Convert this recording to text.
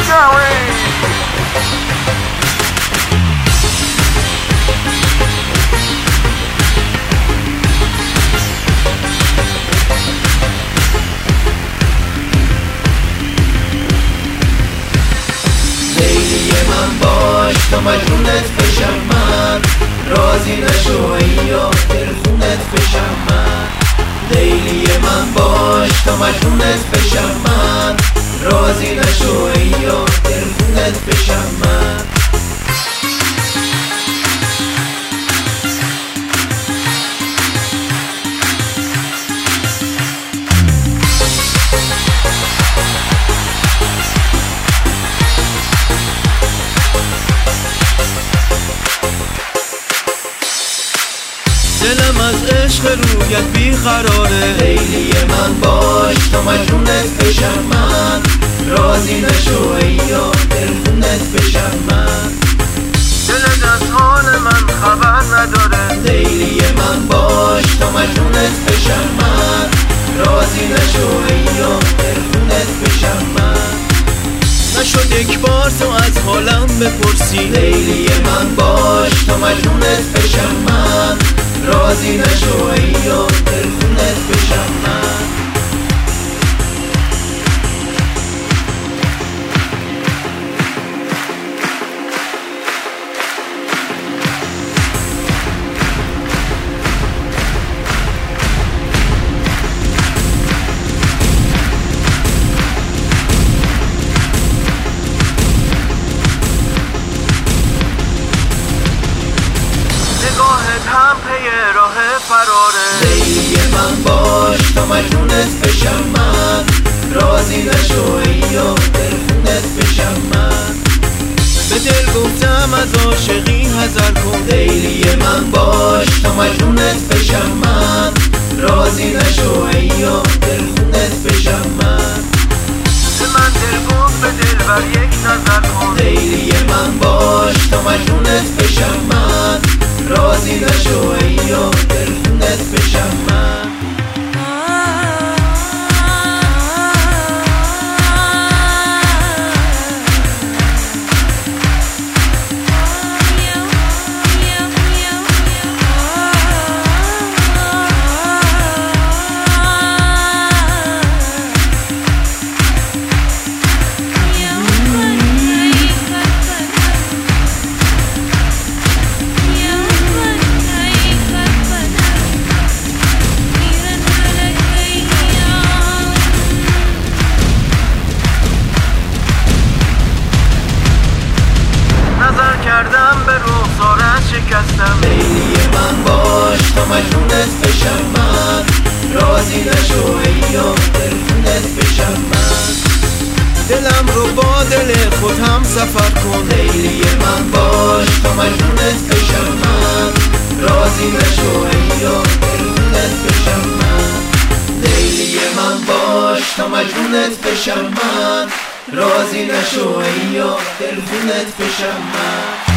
تا مجنونت بشم من، راضی نشو یا دلخونت بشم من. لیلی من باش تا مجنونت بشم من، راضی نشو یا دلخونت بشم من. دلم از عشق رویت بیقراره. لیلی من باش تا مجنونت بشم من، راضی نشو یا دلخونت بشم من. دلت از حال من خبر نداره. لیلی من باش تا مجنونت بشم من، راضی نشو یا دلخونت بشم من. نشد یک بار تو از حالم بپرسی. لیلی من باش تا مجنونت بشم من، راضی نشو یا دلخونت بشم من. هم پی راه فراره. لیلی من باش تا مجنونت بشم من، راضی نشو یا دلخونت بشم من. به دل گفتم از عاشقی حذر کن. لیلی من باش تا مجنونت بشم من، راضی نشو یا دلخونت بشم من. به من دل گفت به دل بر یک نظر کن. لیلی من باش تا مجنونت بشم من، راضی نشو یا دلخونت بشم من. کردم به رخسارت شکستم. لیلی من باش تا مجنونت بشم من، راضی نشو یا دلخونت بشم من. دلم رو با دل خود هم سفر کن. لیلی من باش تا مجنونت بشم من، راضی نشو یا دلخونت بشم من. لیلی من باش تا مجنونت بشم من، راضی نشو یا دلخونت بشم من.